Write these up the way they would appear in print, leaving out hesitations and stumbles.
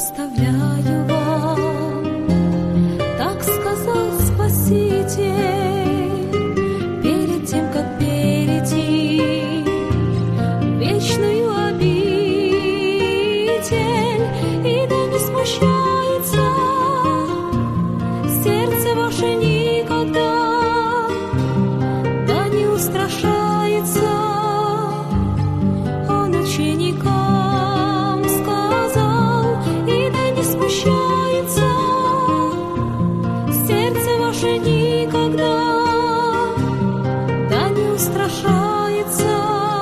оставляю вам, так сказал Спаситель, перед тем, как перейти в вечную обитель. И да не смущается сердце ваше никогда, да не устрашается он ученикам сказал. И да не смущается сердце ваше никогда, да не устрашается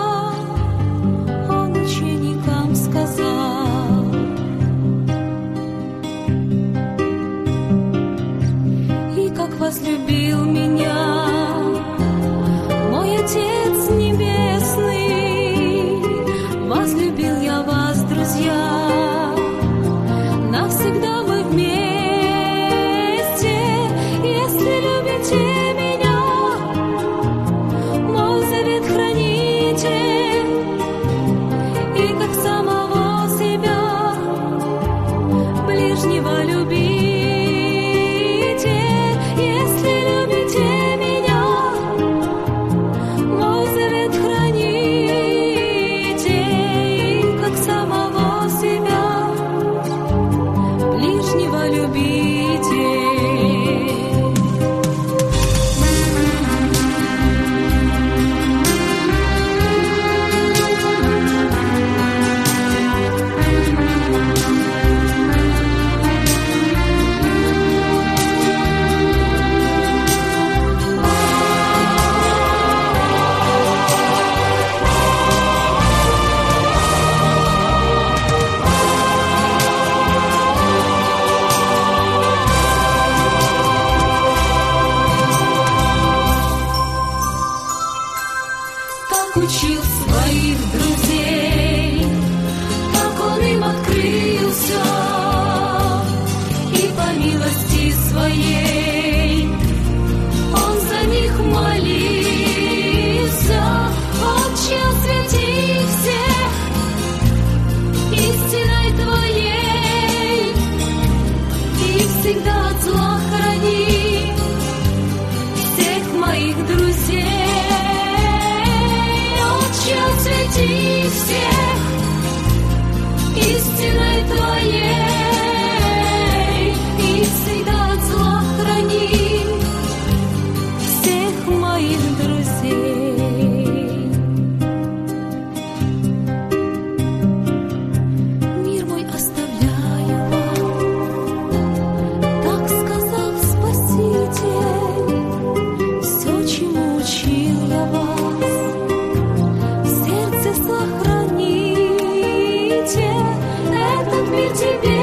он ученикам сказал. И как возлюбил меня мой Отец Небесный, возлюбил я вас, друзья, навсегда мы вместе. Если любите меня, мой завет храните, и как самого себя ближнего любите. Если любите меня, мой завет храните, и как самого себя ближнего любите. Так учил своих друзей, так он им открылся, и по милости своей он за них молился. Отче, освети всех истиной Твоей, и всегда от зла храни всех моих друзей. Освети всех истиной Твоей, и всегда от зла храни всех моих друзей. Мир мой оставляю вам, так сказал Спаситель, все, чему учил я вас, сохраните, этот мир тебе